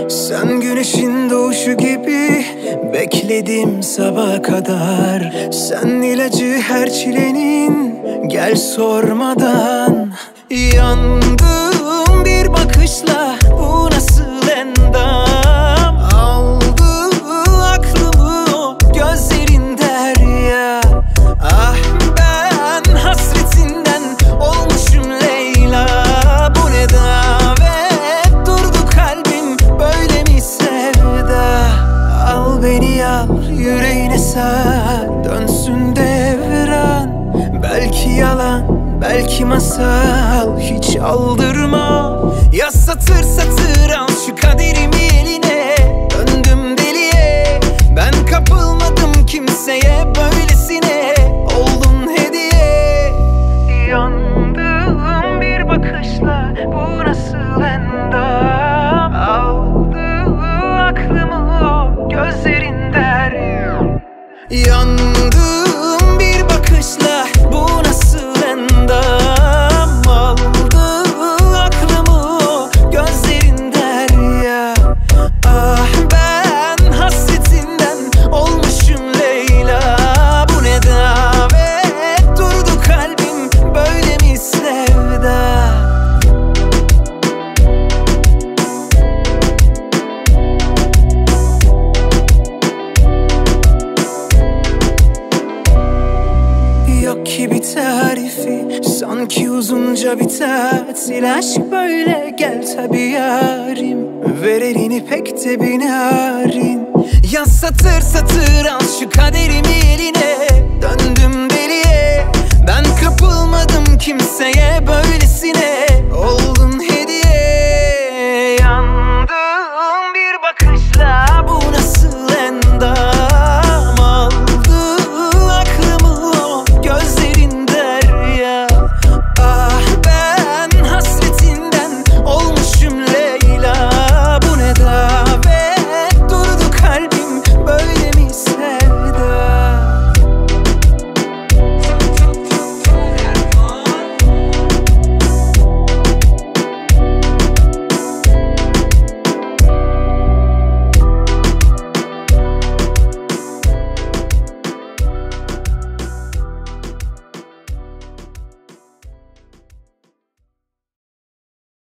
Sen güneşin doğuşu gibi bekledim sabaha kadar. Sen ilacı her çilenin, gel sormadan. Yandım bir bakışla, bu nasıl endam. Aldı aklımı o gözlerin derya. Ah ben hasretinden olmuşum Leyla. Bu ne davet, durdu kalbim böyle mi sevda. Al beni al yüreğine sar, dönsün devran. Belki yalan, belki masal, hiç aldırma. Yaz satır satır al şu kaderimi eline. Döndüm deliye, ben kapılmadım kimseye, böylesine oldun hediye. Yandım bir bakışla, bu nasıl endam. Aldı aklımı o gözlerin derya. Yandım bir bakışla, bu nasıl endam. Aldı aklımı o gözlerin derya. Ah ben hasretinden olmuşum Leyla. Bu ne davet, durdu kalbim böyle mi sevda. Yok ki bir tarifi, sanki uzunca bir tatil. Aşk böyle, gel tabi yarim. Ver elini pek de bir narin. Yaz satır satır al şu kader.